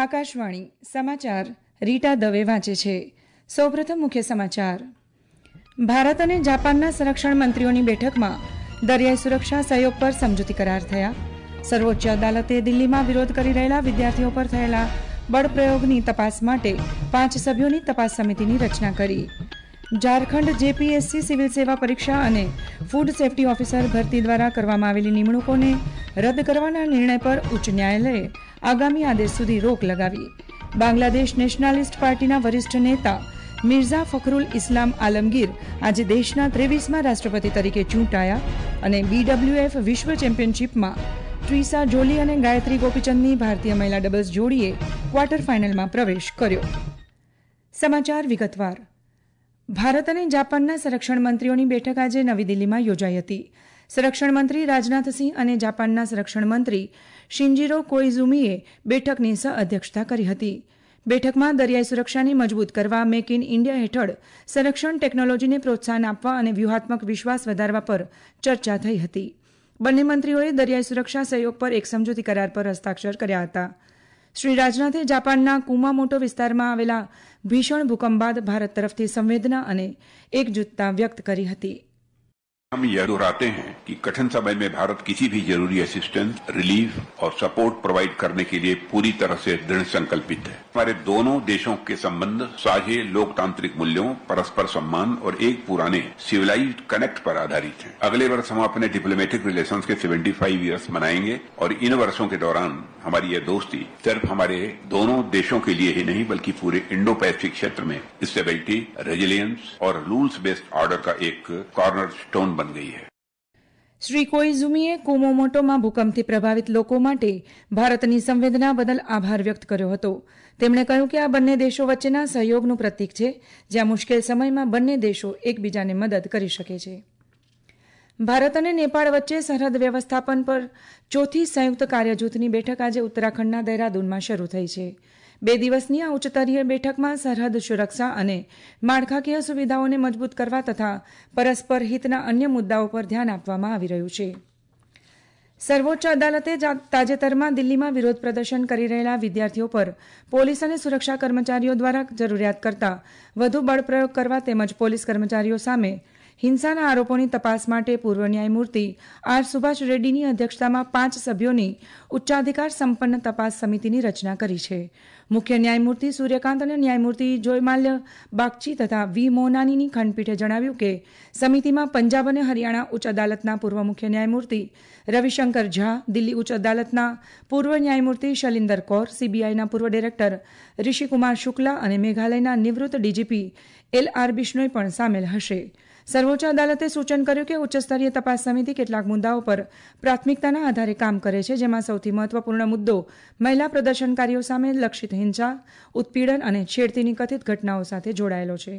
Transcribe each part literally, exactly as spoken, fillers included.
આકાશવાણી સમાચાર રીટા દવે વાંચે છે. સૌપ્રથમ મુખ્ય સમાચાર. ભારત અને જાપાનના સંરક્ષણ મંત્રીઓની બેઠકમાં દરિયાઈ સુરક્ષા સહયોગ પર સમજૂતી કરાર થયા. સર્વોચ્ચ અદાલતે દિલ્હીમાં વિરોધ કરી રહેલા વિદ્યાર્થીઓ પર થયેલા બળપ્રયોગની તપાસ માટે પાંચ સભ્યોની તપાસ સમિતિની રચના કરી. ઝારખંડ જેપીએસસી સિવિલ સેવા પરીક્ષા અને ફૂડ સેફ્ટી ઓફિસર ભરતી દ્વારા કરવામાં આવેલી નિમણૂકોને રદ કરવાના નિર્ણય પર ઉચ્ચ ન્યાયાલયે આગામી આદેશ સુધી રોક લગાવી. બાંગ્લાદેશ નેશનાલિસ્ટ પાર્ટીના વરિષ્ઠ નેતા મિર્ઝા ફખરુલ ઇસ્લામ આલમગીર આજે દેશના ત્રેવીસમાં રાષ્ટ્રપતિ તરીકે ચૂંટાયા અને બીડબ્લ્યુએફ વિશ્વ ચેમ્પિયનશીપમાં ટ્રીસા જોલી અને ગાયત્રી ગોપીચંદની ભારતીય મહિલા ડબલ્સ જોડીએ ક્વાર્ટર ફાઇનલમાં પ્રવેશ કર્યો. સમાચાર વિગતવાર. ભારત અને જાપાનના સંરક્ષણ મંત્રીઓની બેઠક આજે નવી દિલ્હીમાં યોજાઈ હતી. સંરક્ષણ મંત્રી રાજનાથસિંહ અને જાપાનના સંરક્ષણ મંત્રી શિન્જીરો કોઇઝુમીએ બેઠકની સહ-અધ્યક્ષતા કરી હતી. બેઠકમાં દરિયાઈ સુરક્ષાને મજબૂત કરવા, મેક ઇન ઇન્ડિયા હેઠળ સંરક્ષણ ટેકનોલોજીને પ્રોત્સાહન આપવા અને વ્યૂહાત્મક વિશ્વાસ વધારવા પર ચર્ચા થઈ હતી. બંને મંત્રીઓએ દરિયાઈ સુરક્ષા સહયોગ પર એક સમજૂતી કરાર પર હસ્તાક્ષર કર્યા હતા. શ્રી રાજનાથે જાપાનના કુમામોટો વિસ્તારમાં આવેલા ભીષણ ભૂકંપ બાદ ભારત તરફથી સંવેદના અને એકજૂથતા વ્યક્ત કરી હતી. हम यह दोहराते हैं कि कठिन समय में भारत किसी भी जरूरी असिस्टेंस, रिलीफ और सपोर्ट प्रोवाइड करने के लिए पूरी तरह से दृढ़ संकल्पित है. हमारे दोनों देशों के संबंध साझे लोकतांत्रिक मूल्यों, परस्पर सम्मान और एक पुराने सिविलाइज्ड कनेक्ट पर आधारित है. अगले वर्ष हम अपने डिप्लोमेटिक रिलेशंस के पचहत्तर ईयर्स मनाएंगे और इन वर्षों के दौरान हमारी यह दोस्ती सिर्फ हमारे दोनों देशों के लिए ही नहीं बल्कि पूरे इंडो पैसिफिक क्षेत्र में स्टेबिलिटी, रेजिलियंस और रूल्स बेस्ड ऑर्डर का एक कॉर्नर स्टोन बन गई है. શ્રી કોઇઝુમીએ કુમામોટોમાં ભૂકંપથી પ્રભાવિત લોકો માટે ભારતની સંવેદના બદલ આભાર વ્યક્ત કર્યો હતો. તેમણે કહ્યું કે આ બંને દેશો વચ્ચેના સહયોગનું પ્રતીક છે, જ્યાં મુશ્કેલ સમયમાં બંને દેશો એકબીજાને મદદ કરી શકે છે. ભારત અને નેપાળ વચ્ચે સરહદ વ્યવસ્થાપન પર ચોથી સંયુક્ત કાર્યજૂથની બેઠક આજે ઉત્તરાખંડના દહેરાદૂનમાં શરૂ થઈ છે. બે દિવસની આ ઉચ્ચસ્તરીય બેઠકમાં સરહદ સુરક્ષા અને માળખાકીય સુવિધાઓને મજબૂત કરવા તથા પરસ્પર હિતના અન્ય મુદ્દાઓ પર ધ્યાન આપવામાં આવી રહ્યું છે. સર્વોચ્ચ અદાલતે તાજેતરમાં દિલ્હીમાં વિરોધ પ્રદર્શન કરી રહેલા વિદ્યાર્થીઓ પર પોલીસ અને સુરક્ષા કર્મચારીઓ દ્વારા જરૂરિયાત કરતાં વધુ બળપ્રયોગ કરવા તેમજ પોલીસ કર્મચારીઓ સામે હિંસાના આરોપોની તપાસ માટે પૂર્વ ન્યાયમૂર્તિ આર સુભાષ રેડ્ડીની અધ્યક્ષતામાં પાંચ સભ્યોની ઉચ્ચાધિકાર સંપન્ન તપાસ સમિતિની રચના કરી છે. મુખ્ય ન્યાયમૂર્તિ સૂર્યકાંત અને ન્યાયમૂર્તિ જોયમાલ્ય બાગચી તથા વી મોનાનીની ખંડપીઠે જણાવ્યું કે સમિતિમાં પંજાબ અને હરિયાણા ઉચ્ચ અદાલતના પૂર્વ મુખ્ય ન્યાયમૂર્તિ રવિશંકર ઝા, દિલ્હી ઉચ્ચ અદાલતના પૂર્વ ન્યાયમૂર્તિ શલિન્દર કૌર, સીબીઆઈના પૂર્વ ડિરેક્ટર ઋષિકુમાર શુક્લા અને મેઘાલયના નિવૃત્ત ડીજીપી એલ આર બિશ્નોઈ પણ સામેલ હશે. સર્વોચ્ચ અદાલતે સૂચન કર્યું કે ઉચ્ચસ્તરીય તપાસ સમિતિ કેટલાક મુદ્દાઓ પર પ્રાથમિકતાના આધારે કામ કરે છે, જેમાં સૌથી મહત્વપૂર્ણ મુદ્દો મહિલા પ્રદર્શનકારીઓ સામે લક્ષિત હિંસા, ઉત્પીડન અને છેડતીની કથિત ઘટનાઓ સાથે જોડાયેલો છે.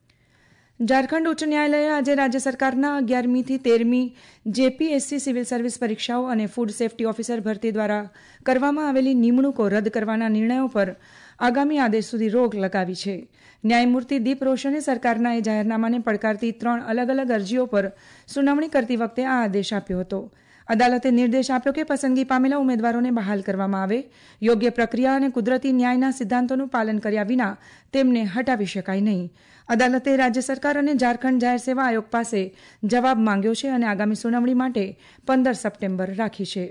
ઝારખંડ ઉચ્ચ ન્યાયાલયે આજે રાજ્ય સરકારના અગિયારમીથી તેરમી જેપીએસસી સિવિલ સર્વિસ પરીક્ષાઓ અને ફૂડ સેફ્ટી ઓફિસર ભરતી દ્વારા કરવામાં આવેલી નિમણૂકો રદ કરવાના નિર્ણયો પર આગામી આદેશ સુધી રોક લગાવી છે. ન્યાયમૂર્તિ દીપ રોશને સરકારના એ જાહેરનામાને પડકારતી ત્રણ અલગ અલગ અરજીઓ પર સુનાવણી કરતી વખતે આ આદેશ આપ્યો હતો. અદાલતે નિર્દેશ આપ્યો કે પસંદગી પામેલા ઉમેદવારોને બહાલ કરવામાં આવે, યોગ્ય પ્રક્રિયા અને કુદરતી ન્યાયના સિદ્ધાંતોનું પાલન કર્યા વિના તેમને હટાવી શકાય નહીં. અદાલતે રાજ્ય સરકાર અને ઝારખંડ જાહેર સેવા આયોગ પાસે જવાબ માંગ્યો છે અને આગામી સુનાવણી માટે પંદર સપ્ટેમ્બર રાખી છે.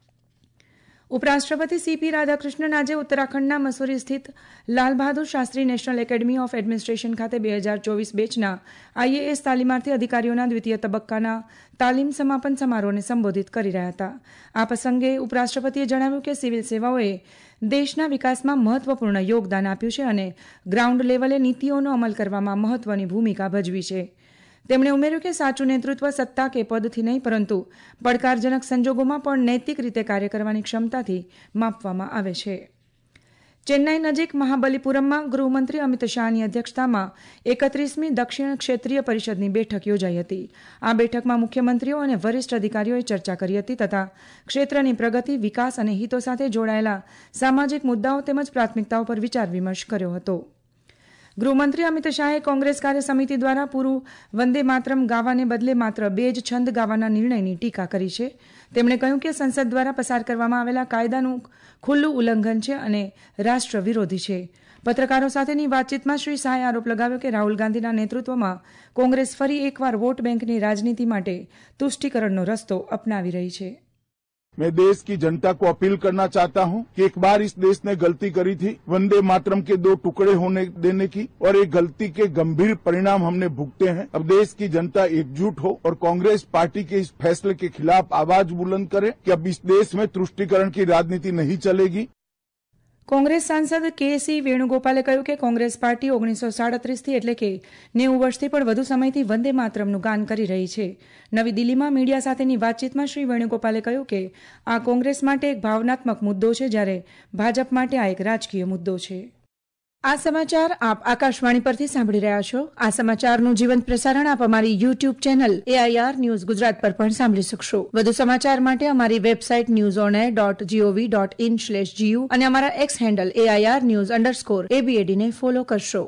ઉપરાષ્ટ્રપતિ સીપી રાધાકૃષ્ણન આજે ઉત્તરાખંડના મસૂરી સ્થિત Lal Bahadur Shastri national academy of administration ખાતે બે હજાર ચોવીસ બેચના આઈએએસ તાલીમાર્થી અધિકારીઓના દ્વિતીય તબક્કાના તાલીમ સમાપન સમારોહને સંબોધિત કરી રહ્યા હતા. આ પ્રસંગે ઉપરાષ્ટ્રપતિએ જણાવ્યું કે સિવિલ સેવાઓએ દેશના વિકાસમાં મહત્વપૂર્ણ યોગદાન આપ્યું છે અને ગ્રાઉન્ડ લેવલે નીતિઓનો અમલ કરવામાં મહત્વની ભૂમિકા ભજવી છે. તેમણે ઉમેર્યું કે સાચું નેતૃત્વ સત્તા કે પદથી નહીં પરંતુ પડકારજનક સંજોગોમાં પણ નૈતિક રીતે કાર્ય કરવાની ક્ષમતાથી માપવામાં આવે છે. ચેન્નાઈ નજીક મહાબલીપુરમમાં ગૃહમંત્રી અમિત શાહની અધ્યક્ષતામાં એકત્રીસમી દક્ષિણ ક્ષેત્રીય પરિષદની બેઠક યોજાઈ હતી. આ બેઠકમાં મુખ્યમંત્રીઓ અને વરિષ્ઠ અધિકારીઓએ ચર્ચા કરી હતી તથા ક્ષેત્રની પ્રગતિ, વિકાસ અને હિતો સાથે જોડાયેલા સામાજિક મુદ્દાઓ તેમજ પ્રાથમિકતાઓ પર વિચાર વિમર્શ કર્યો હતો. ગૃહમંત્રી અમિત શાહે કોંગ્રેસ કાર્ય સમિતિ દ્વારા પૂરું વંદે માતરમ ગાવાને બદલે માત્ર બે જ છંદ ગાવાના નિર્ણયની ટીકા કરી છે. તેમણે કહ્યું કે સંસદ દ્વારા પસાર કરવામાં આવેલા કાયદાનું ખુલ્લું ઉલ્લંઘન છે અને રાષ્ટ્ર વિરોધી છે. પત્રકારો સાથેની વાતચીતમાં શ્રી શાહે આરોપ લગાવ્યો કે રાહુલ ગાંધીના નેતૃત્વમાં કોંગ્રેસ ફરી એકવાર વોટ બેંકની રાજનીતિ માટે તુષ્ટિકરણનો રસ્તો અપનાવી રહી છે. मैं देश की जनता को अपील करना चाहता हूं कि एक बार इस देश ने गलती करी थी वंदे मातरम के दो टुकड़े होने देने की, और एक गलती के गंभीर परिणाम हमने भुगते हैं. अब देश की जनता एकजुट हो और कांग्रेस पार्टी के इस फैसले के खिलाफ आवाज बुलंद करे कि अब इस देश में तुष्टिकरण की राजनीति नहीं चलेगी. કોંગ્રેસ સાંસદ કે સી વેણુગોપાલે કહ્યું કે કોંગ્રેસ પાર્ટી ઓગણીસો સાડત્રીસથી એટલે કે નેવું વર્ષથી પણ વધુ સમયથી વંદે માતરમનું ગાન કરી રહી છે. નવી દિલ્હીમાં મીડિયા સાથેની વાતચીતમાં શ્રી વેણુગોપાલે કહ્યું કે આ કોંગ્રેસ માટે એક ભાવનાત્મક મુદ્દો છે, જ્યારે ભાજપ માટે આ એક રાજકીય મુદ્દો છે. આ સમાચાર આપ આકાશવાણી પરથી સાંભળી રહ્યા છો. આ સમાચારનું જીવંત પ્રસારણ આપ અમારી YouTube channel AIR news Gujarat પર પણ સાંભળી શકશો. વધુ સમાચાર માટે અમારી website news on air dot gov dot in slash GU અને અમારા X handle AIR news underscore એબીએડીને ફોલો કરશો.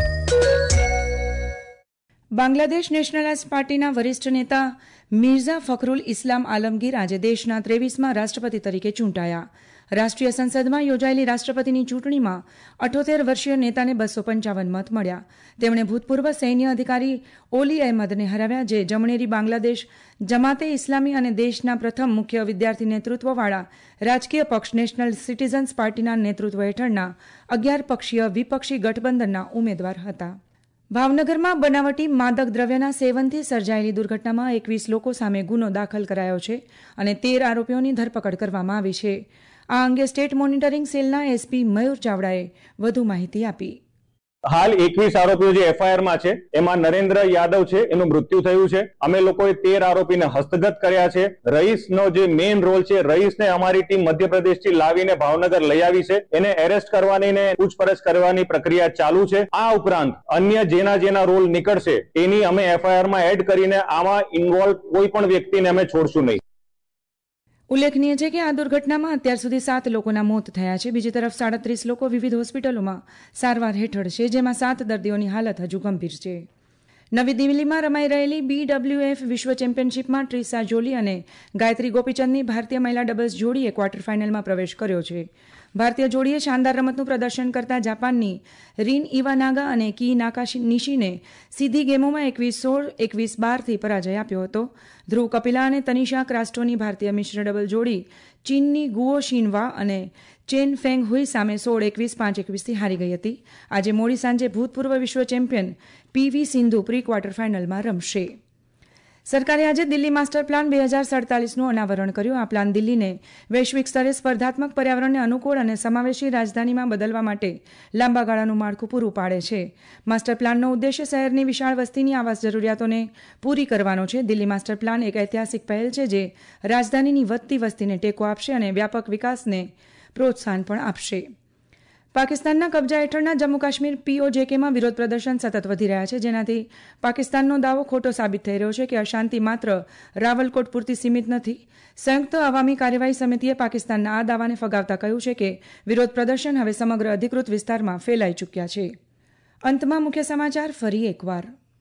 બાંગ્લાદેશ નેશનલિસ્ટ પાર્ટીના વરિષ્ઠ નેતા મિર્ઝા ફખરુલ ઇસ્લામ આલમગીર આજે દેશના ત્રેવીસમાં રાષ્ટ્રપતિ તરીકે ચૂંટાયા. રાષ્ટ્રીય સંસદમાં યોજાયેલી રાષ્ટ્રપતિની ચૂંટણીમાં અઠ્યોતેર વર્ષીય નેતાને બસો પંચાવન મત મળ્યા. તેમણે ભૂતપૂર્વ સૈન્ય અધિકારી ઓલી અહેમદને હરાવ્યા, જે જમણેરી બાંગ્લાદેશ જમાતે ઇસ્લામી અને દેશના પ્રથમ મુખ્ય વિદ્યાર્થી નેતૃત્વવાળા રાજકીય પક્ષ નેશનલ સિટીઝન્સ પાર્ટીના નેતૃત્વ હેઠળના અગિયાર પક્ષીય વિપક્ષી ગઠબંધનના ઉમેદવાર હતા. ભાવનગરમાં બનાવટી માદક દ્રવ્યના સેવનથી સર્જાયેલી દુર્ઘટનામાં એકવીસ લોકો સામે ગુનો દાખલ કરાયો છે અને તેર આરોપીઓની ધરપકડ કરવામાં આવી છે. આ અંગે સ્ટેટ મોનિટરિંગ સેલના એસપી મયુર ચાવડાએ વધુ માહિતી આપી. હાલ એકવીસ આરોપીઓ જે એફઆઈઆરમાં છે એમાં નરેન્દ્ર યાદવ છે, એનું મૃત્યુ થયું છે. અમે લોકોએ તેર આરોપીને હસ્તગત કર્યા છે. રહીશનો જે મેઇન રોલ છે, રહીશને અમારી ટીમ મધ્યપ્રદેશથી લાવીને ભાવનગર લઈ આવી છે. એને એરેસ્ટ કરવાની ને પૂછપરછ કરવાની પ્રક્રિયા ચાલુ છે. આ ઉપરાંત અન્ય જેના જેના રોલ નીકળશે એની અમે એફઆઈઆરમાં એડ કરીને આમાં ઇન્વોલ્વ કોઈ પણ વ્યક્તિને અમે છોડશું નહીં. ઉલ્લેખનીય છે કે આ દુર્ઘટનામાં અત્યાર સુધી સાત લોકોના મોત થયા છે. બીજી તરફ સાડત્રીસ લોકો વિવિધ હોસ્પિટલોમાં સારવાર હેઠળ છે, જેમાં સાત દર્દીઓની હાલત હજુ ગંભીર છે. નવી દિલ્હીમાં રમાઈ રહેલી બીડબ્લ્યુએફ વિશ્વ ચેમ્પિયનશિપમાં ટ્રીસા જોલી અને ગાયત્રી ગોપીચંદની ભારતીય મહિલા ડબલ્સ જોડીએ ક્વાર્ટર ફાઇનલમાં પ્રવેશ કર્યો છે. ભારતીય જોડીએ શાનદાર રમતનું પ્રદર્શન કરતા જાપાનની રીન ઇવાનાગા અને કી નાકાનિશીને સીધી ગેમોમાં એકવીસ સોળ એકવીસ બારથી પરાજય આપ્યો હતો. ધ્રુવ કપિલા અને તનિષા ક્રાસ્ટોની ભારતીય મિશ્ર ડબલ જોડી ચીનની ગુઓ શિનવા અને ચેન ફેંગ હુઈ સામે સોળ એકવીસ પાંચ એકવીસથી હારી ગઈ હતી. આજે મોડી સાંજે ભૂતપૂર્વ વિશ્વ champion PV Sindhu pre quarter ફાઇનલમાં રમશે. સરકારે આજે દિલ્હી માસ્ટર પ્લાન બે હજાર સડતાલીસનું અનાવરણ કર્યું. આ પ્લાન દિલ્હીને વૈશ્વિક સ્તરે સ્પર્ધાત્મક પર્યાવરણને અનુકૂળ અને સમાવેશી રાજધાનીમાં બદલવા માટે લાંબા ગાળાનું માળખું પૂરું પાડે છે. માસ્ટર પ્લાનનો ઉદ્દેશ્ય શહેરની વિશાળ વસ્તીની આવાસ જરૂરિયાતોને પૂરી કરવાનો છે. દિલ્હી માસ્ટર પ્લાન એક ઐતિહાસિક પહેલ છે, જે રાજધાનીની વધતી વસ્તીને ટેકો આપશે અને વ્યાપક વિકાસને પ્રોત્સાહન પણ આપશે. પાકિસ્તાનના કબજા હેઠળના જમ્મુ કાશ્મીર પીઓજેકેમાં વિરોધ પ્રદર્શન સતત વધી રહ્યા છે, જેનાથી પાકિસ્તાનનો દાવો ખોટો સાબિત થઈ રહ્યો છે કે અશાંતિ માત્ર રાવલકોટ પૂરતી સીમિત નથી. સંયુક્ત અવામી કાર્યવાહી સમિતિએ પાકિસ્તાનના આ દાવાને ફગાવતા કહ્યું છે કે વિરોધ પ્રદર્શન હવે સમગ્ર અધિકૃત વિસ્તારમાં ફેલાઈ ચૂક્યા છે. અંતમાં મુખ્ય સમાચાર ફરી એકવાર.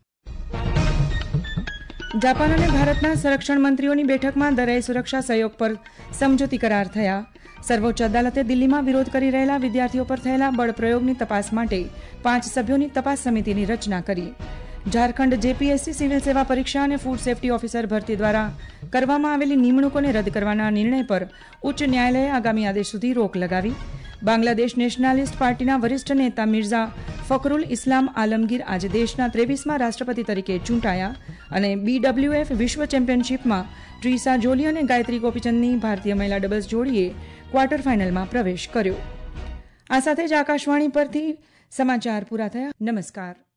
જાપાન અને ભારતના સંરક્ષણ મંત્રીઓની બેઠકમાં દરિયાઈ સુરક્ષા સહયોગ પર સમજૂતી કરાર થયા. સર્વોચ્ચ અદાલતે દિલ્હીમાં વિરોધ કરી રહેલા વિદ્યાર્થીઓ પર થયેલા બળપ્રયોગની તપાસ માટે પાંચ સભ્યોની તપાસ સમિતિની રચના કરી. ઝારખંડ જેપીએસસી સિવિલ સેવા પરીક્ષા અને ફૂડ સેફ્ટી ઓફિસર ભરતી દ્વારા કરવામાં આવેલી નિમણૂકોને રદ કરવાના નિર્ણય પર ઉચ્ચ ન્યાયાલયે આગામી આદેશ સુધી રોક લગાવી. બાંગ્લાદેશ નેશનલિસ્ટ પાર્ટીના વરિષ્ઠ નેતા મિર્ઝા ફખરુલ ઇસ્લામ આલમગીર આજે દેશના ત્રેવીસમાં રાષ્ટ્રપતિ તરીકે ચૂંટાયા અને બીડબ્લ્યુએફ વિશ્વ ચેમ્પિયનશિપમાં ટ્રીસા જોલી અને ગાયત્રી ગોપીચંદની ભારતીય મહિલા ડબલ્સ જોડીએ ક્વાર્ટર ફાઇનલમાં પ્રવેશ કર્યો. આ સાથે જ આકાશવાણી પરથી સમાચાર પૂરા થયા. નમસ્કાર.